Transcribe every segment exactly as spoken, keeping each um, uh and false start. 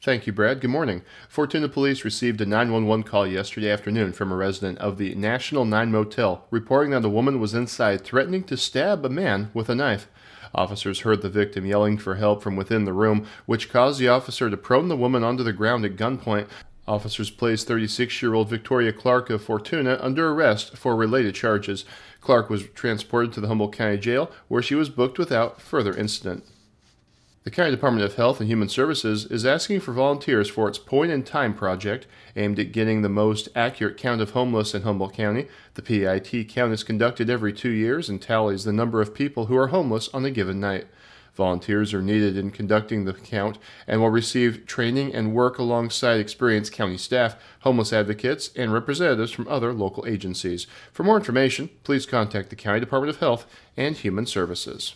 Thank you, Brad. Good morning. Fortuna Police received a nine one one call yesterday afternoon from a resident of the National Nine Motel, reporting that a woman was inside threatening to stab a man with a knife. Officers heard the victim yelling for help from within the room, which caused the officer to prone the woman onto the ground at gunpoint. Officers placed thirty-six-year-old Victoria Clark of Fortuna under arrest for related charges. Clark was transported to the Humboldt County Jail, where she was booked without further incident. The County Department of Health and Human Services is asking for volunteers for its Point in Time project, aimed at getting the most accurate count of homeless in Humboldt County. The P I T count is conducted every two years and tallies the number of people who are homeless on a given night. Volunteers are needed in conducting the count and will receive training and work alongside experienced county staff, homeless advocates, and representatives from other local agencies. For more information, please contact the County Department of Health and Human Services.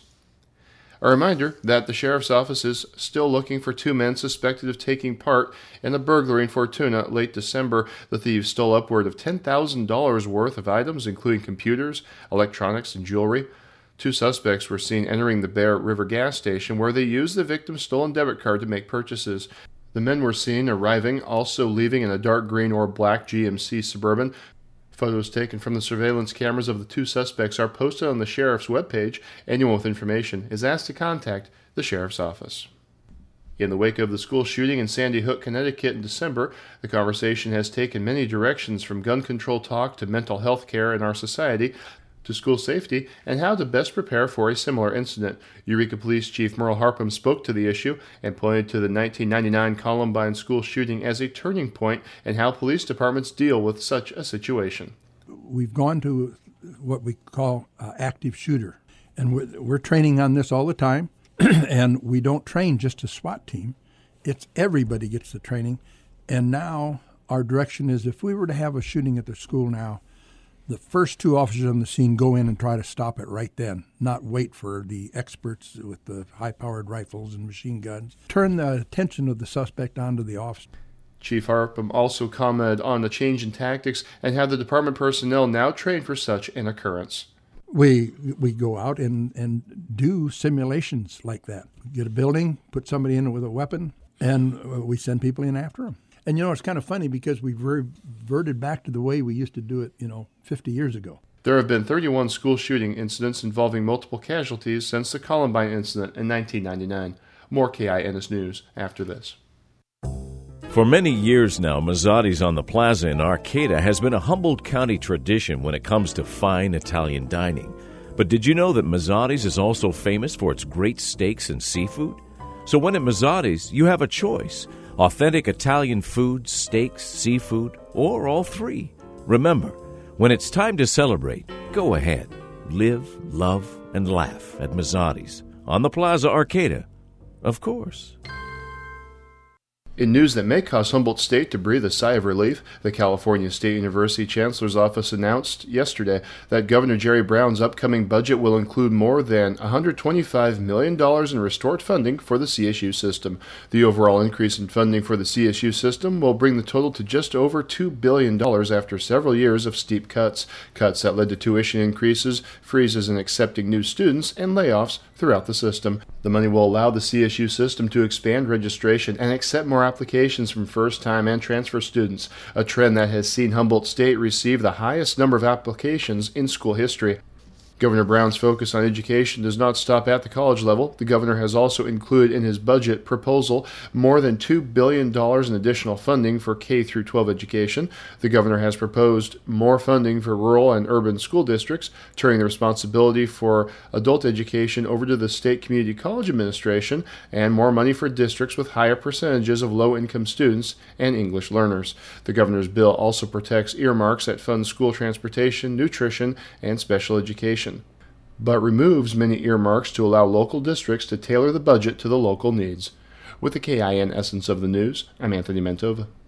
A reminder that the Sheriff's Office is still looking for two men suspected of taking part in a burglary in Fortuna late December. The thieves stole upward of ten thousand dollars worth of items, including computers, electronics, and jewelry. Two suspects were seen entering the Bear River gas station, where they used the victim's stolen debit card to make purchases. The men were seen arriving, also leaving in a dark green or black G M C Suburban. Photos taken from the surveillance cameras of the two suspects are posted on the Sheriff's webpage. Anyone with information is asked to contact the Sheriff's Office. In the wake of the school shooting in Sandy Hook, Connecticut in December, the conversation has taken many directions, from gun control talk to mental health care in our society, to school safety and how to best prepare for a similar incident. Eureka Police Chief Merle Harpham spoke to the issue and pointed to the nineteen ninety-nine Columbine school shooting as a turning point in how police departments deal with such a situation. We've gone to what we call uh, active shooter, and we're, we're training on this all the time, and we don't train just a SWAT team. It's everybody gets the training, and now our direction is, if we were to have a shooting at the school now, the first two officers on the scene go in and try to stop it right then, not wait for the experts with the high-powered rifles and machine guns. Turn the attention of the suspect onto the officer. Chief Harpham also commented on the change in tactics and how the department personnel now train for such an occurrence. We we go out and, and do simulations like that. Get a building, put somebody in with a weapon, and we send people in after them. And, you know, it's kind of funny because we've reverted back to the way we used to do it, you know, fifty years ago. There have been thirty-one school shooting incidents involving multiple casualties since the Columbine incident in nineteen ninety-nine. More K I N S News after this. For many years now, Mazzotti's on the Plaza in Arcata has been a Humboldt County tradition when it comes to fine Italian dining. But did you know that Mazzotti's is also famous for its great steaks and seafood? So when at Mazzotti's, you have a choice: authentic Italian food, steaks, seafood, or all three. Remember, when it's time to celebrate, go ahead. Live, love, and laugh at Mazzotti's on the Plaza Arcata, of course. In news that may cause Humboldt State to breathe a sigh of relief, the California State University Chancellor's Office announced yesterday that Governor Jerry Brown's upcoming budget will include more than one hundred twenty-five million dollars in restored funding for the C S U system. The overall increase in funding for the C S U system will bring the total to just over two billion dollars after several years of steep cuts, cuts that led to tuition increases, freezes in accepting new students, and layoffs throughout the system. The money will allow the C S U system to expand registration and accept more applications from first-time and transfer students, a trend that has seen Humboldt State receive the highest number of applications in school history. Governor Brown's focus on education does not stop at the college level. The governor has also included in his budget proposal more than two billion dollars in additional funding for K through twelve education. The governor has proposed more funding for rural and urban school districts, turning the responsibility for adult education over to the State Community College Administration, and more money for districts with higher percentages of low-income students and English learners. The governor's bill also protects earmarks that fund school transportation, nutrition, and special education, but removes many earmarks to allow local districts to tailor the budget to the local needs. With the K I N Essence of the News, I'm Anthony Mentova.